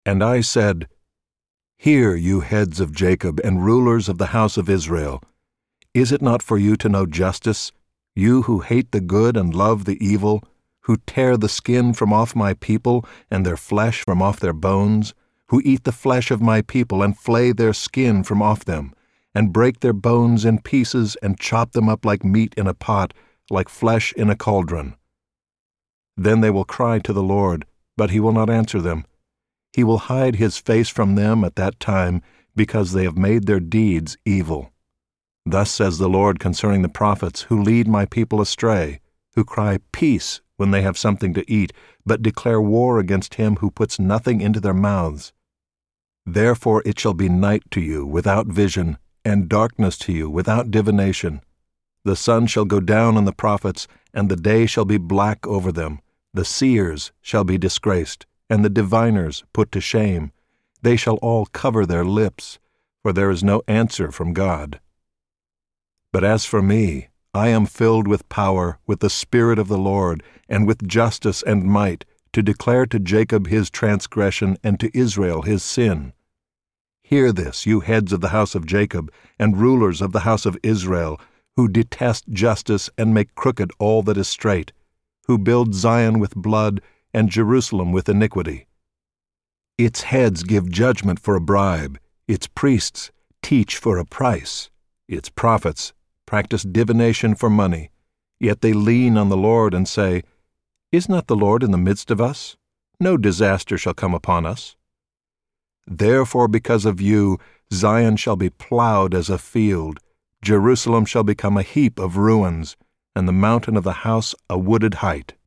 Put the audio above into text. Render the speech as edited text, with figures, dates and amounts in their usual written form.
And I said, Hear, you heads of Jacob and rulers of the house of Israel. Is it not for you to know justice, you who hate the good and love the evil, who tear the skin from off my people and their flesh from off their bones, who eat the flesh of my people and flay their skin from off them, and break their bones in pieces and chop them up like meat in a pot, like flesh in a cauldron? Then they will cry to the Lord, but he will not answer them. He will hide his face from them at that time, because they have made their deeds evil. Thus says the Lord concerning the prophets who lead my people astray, who cry peace when they have something to eat, but declare war against him who puts nothing into their mouths. Therefore it shall be night to you without vision, and darkness to you without divination. The sun shall go down on the prophets, and the day shall be black over them. The seers shall be disgraced, and the diviners put to shame. They shall all cover their lips, for there is no answer from God. But as for me, I am filled with power, with the Spirit of the Lord, and with justice and might, to declare to Jacob his transgression and to Israel his sin. Hear this, you heads of the house of Jacob, and rulers of the house of Israel, who detest justice and make crooked all that is straight, who build Zion with blood and Jerusalem with iniquity. Its heads give judgment for a bribe, its priests teach for a price, its prophets practice divination for money, yet they lean on the Lord and say, Is not the Lord in the midst of us? No disaster shall come upon us. Therefore because of you, Zion shall be plowed as a field, Jerusalem shall become a heap of ruins, and the mountain of the house a wooded height.